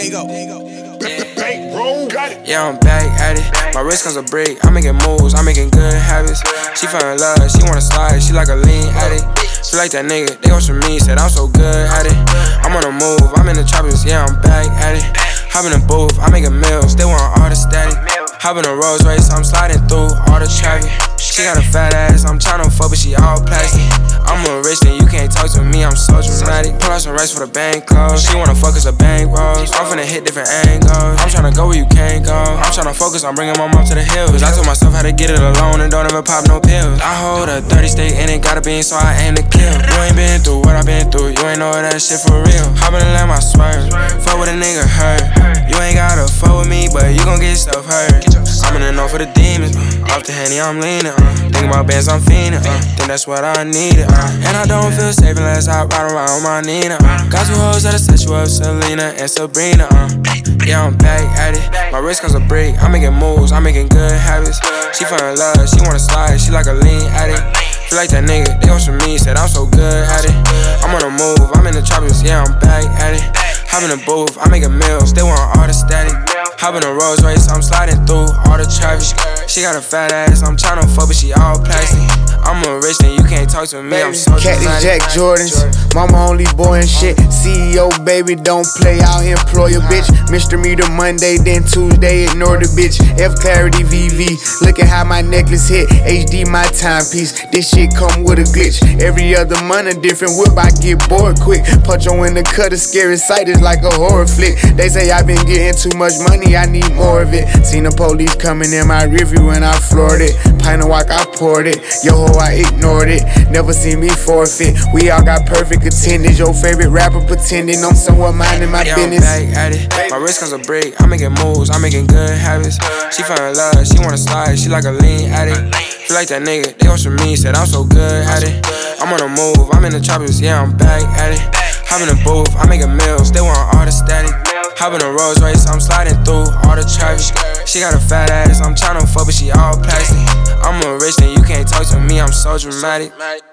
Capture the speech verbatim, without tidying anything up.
Diego. Yeah, I'm back at it. My wrist comes a break. I'm making moves, I'm making good habits. She fell in love, she wanna slide, she like a lean addict. She like that nigga, they want from me, said I'm so good at it. I'm on the move, I'm in the tropics, yeah, I'm back at it. Hop in the booth, I'm making meals, they want all the static. Hop in a Rolls Royce, I'm sliding through all the traffic. She got a fat ass, I'm tryna fuck, but she all plastic. I'm a rich and you can't talk to me, I'm so dramatic. Pull out some rice for the bank close. She wanna fuck us a bank rolls. I'm finna hit different angles. I'm tryna go where you can't go. I'm tryna focus on bringing my mom to the hills. I told myself how to get it alone and don't ever pop no pills. I hold a thirty state and it gotta be, so I aim to kill. You ain't been through what I been through, you ain't know that shit for real. Hop in and let my swerve. Fuck with a nigga hurt. You ain't gotta fuck with me, but you gon' get yourself hurt. I'm in the north for the demons. Uh. Off the Henny, I'm leaning. Uh. Think about bands, I'm fiending. Uh. Think that's what I needed. Uh. And I don't feel safe unless I ride around with my Nina. Uh. Got two hoes that'll set you up, Selena and Sabrina. Uh. Yeah, I'm back at it. My wrist comes a break. I'm making moves, I'm making good habits. She fell in love, she wanna slide, she like a lean addict. She like that nigga, they want from me, said I'm so good at it. I'm on the move, I'm in the tropics, yeah, I'm back at it. Hop in the booth, I'm making meals, they want all the static. Hop in a Rolls Royce, I'm sliding through all the traffic. She got a fat ass, I'm tryna fuck, but she all plastic. I'm a rich and you can't talk to me, I'm so Cat is Jack Jordans, mama only boy and shit. C E O baby, don't play, I'll employ a bitch. Mister Meter Monday, then Tuesday, ignore the bitch. F Clarity V V, look at how my necklace hit. H D my timepiece, this shit come with a glitch. Every other month a different whip, I get bored quick. Punch on in the cut, a scary sight, it's like a horror flick. They say I've been getting too much money, I need more of it. Seen the police coming in my review and I floored it. Pint of walk, I poured it. Yo ho, I ignored it. Never seen me forfeit. We all got perfect attendance. Your favorite rapper pretending I'm somewhat minding my yeah, business. I'm back at it. My wrist comes a break. I'm making moves, I'm making good habits. She fell in love, she wanna slide, she like a lean addict. She like that nigga, they want from me, said I'm so good at it. I'm on the move, I'm in the tropics, yeah, I'm back at it. Hop in the booth, I'm making meals, they want all the static. Hop in a Rolls Royce, I'm sliding through all the traffic. She got a fat ass, I'm tryna fuck, but she all plastic. I'm a rich and you can't talk to me, I'm so dramatic.